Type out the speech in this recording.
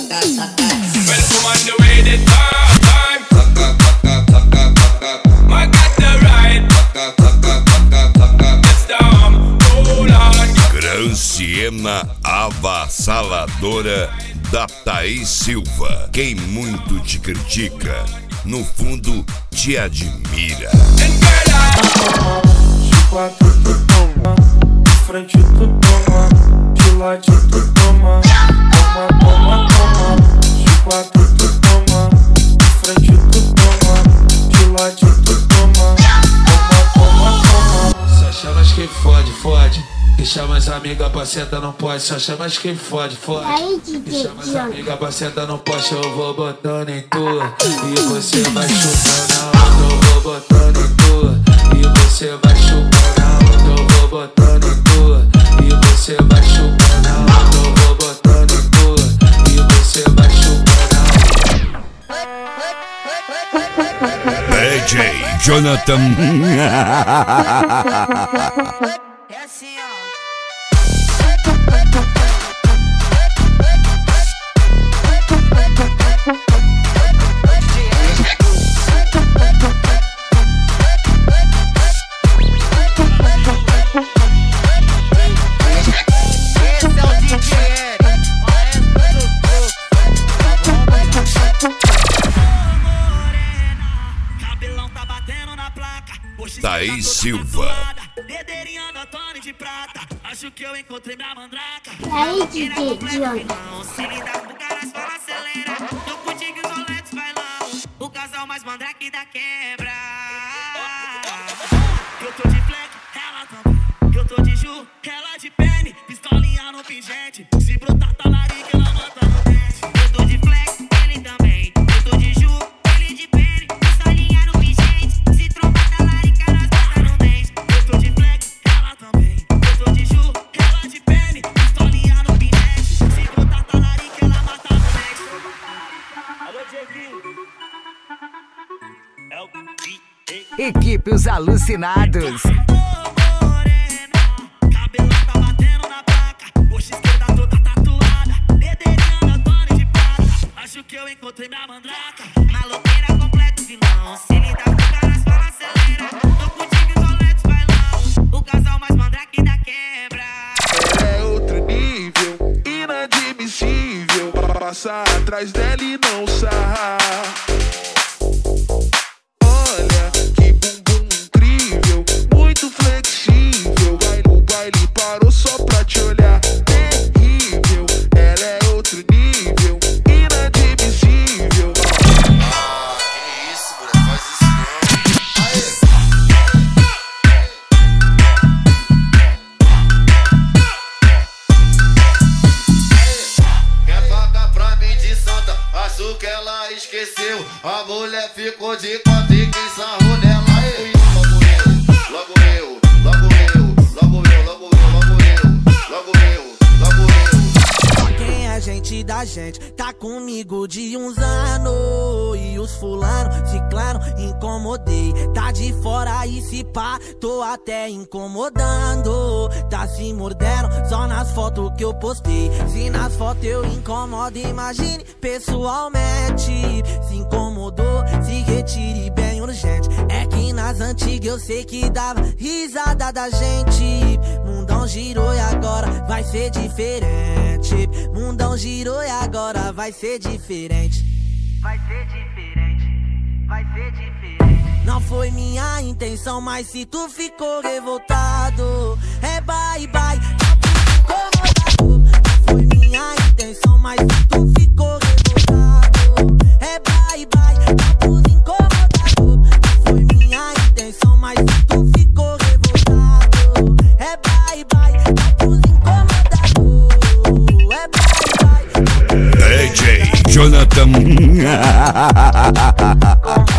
come on the way the time. I got the right. It's down, hold on. Granciena avassaladora da Thaís Silva. Quem muito te critica, no fundo te admira. De quatro tu toma, de frente tu toma, de lado tu toma. Toma, toma, toma. De quatro tu toma, de frente tu toma, de lado tu toma. Toma, toma, toma. Só chamas que fode, fode. E chama as amigas pra sentar no poste. Só chamas que fode, fode. E chama as amigas pra sentar no poste. Eu vou botando em tua e você vai chupando a outra. Eu vou botando em tua e você vai chupando a outra. Eu vou botando em tua e você vai chupando a outra. Eu vou botando em tua e você vai chupando a outra. DJ Jonathan. É assim, ó. Thaís Silva. Dederiano Antônio de prata. Acho que eu encontrei minha mandraca. Aí, DJ Jonathan. Se lidar com caras, fala, acelera. Tô contigo e os roletes bailão. O casal mais mandrake da quebra. Eu tô de fleck, ela também. Eu tô de Ju, ela de pene. Pistolinha no pingente. Se brotar talarica, ela mata no dente. Eu tô de fleck, ele também. Eu tô de Ju, ele de pene. Pistolinha no pingente. Se trombar talarica, nós mata no dente. Eu tô de fleck, ela também. Eu tô de Ju, ela de pene. Pistolinha no pingente. Se brotar talarica, ela mata no dente. Alô, Dieguinho. É o Equipe Os Alucinados. Cabelão tá batendo na placa. Coxa esquerda toda tatuada. Dederiano Antônio de prata. Acho que eu encontrei minha mandraca. Maloqueira completa vilão. Se lidar com caras, fala, acelera. Tô contigo e os roletes bailão. O casal mais mandrake da quebra. Ela é outro nível, inadmissível. Passar atrás dela e não sarrar. Olha que bumbum incrível, muito flexível. Vai no baile, parou só pra te olhar. Terrível, ela é outro nível, inadmissível. Ah, que isso, mulher, faz isso não. Quer pagar pra mim de santa, acho que ela esqueceu. A mulher ficou de quatro e quem sarrou nela. Aí, logo eu, logo eu, logo eu, logo eu, logo eu, logo eu, logo eu, logo eu. Quem é gente da gente, tá comigo de uns anos. E os fulano, ciclano, incomodei. Tá de fora e se pá, tô até incomodando. Tá se mordendo só nas fotos que eu postei. Se nas fotos eu incomodo, imagine pessoalmente. Se incomodou, se retire bem urgente. É que nas antigas eu sei que dava risada da gente. Mundão girou e agora vai ser diferente. Mundão girou e agora vai ser diferente. Vai ser diferente, vai ser diferente. Não foi minha intenção, mas se tu ficou revoltado, é bye bye. Não foi minha intenção, mas se tu ficou revoltado, é bye bye. Não incomodado. Não foi minha intenção, mas se tu ficou revoltado, é bye bye. Não incomodado, é bye bye. DJ Jonathan.